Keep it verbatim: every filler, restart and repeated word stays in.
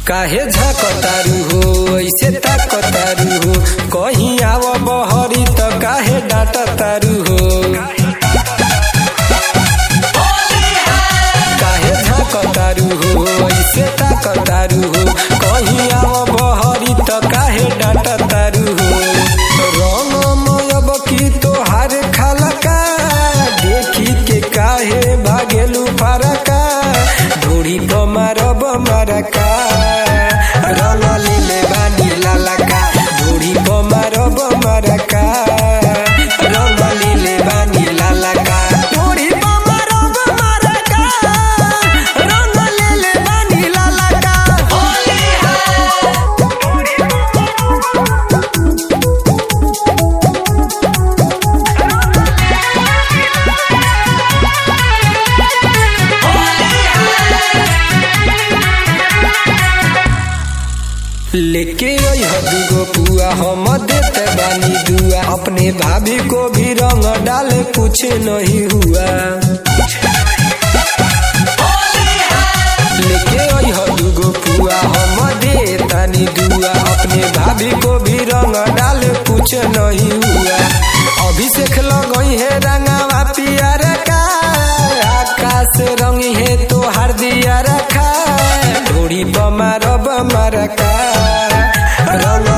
काहे झकतारू हो ऐसे ताकतारू हो, कहीं आव बहरी त काहे डांटतारू हो। काहे झकतारू हो ऐसे ताकतारू हो, कहीं आव बहरी त काहे डांटतारू हो। रंगमयब की तोहार खालका, देखी के काहे भागेलू फरका, ढोड़ी प मारब मरका, रंग लीले बानी लालका, ढोड़ी प मारब मरका, रंग लीले बानी लालका, ढोड़ी प मारब मरका, रंग लीले बानी लालका। लेके अइह दूगो पुआ हम देते बानी दुआ, अपने भाभी को भी रंग डाले कुछ नहीं हुआ। लेके अइह दूगो पुआ हम देतानी दुआ, अपने भाभी को भी रंग डाले कुछ नहीं हुआ। अभिषेक लगई है रंगावा पियर का, आकाश रंग है तो हर दिया रखा, ढोड़ी प मारब मरका, रंग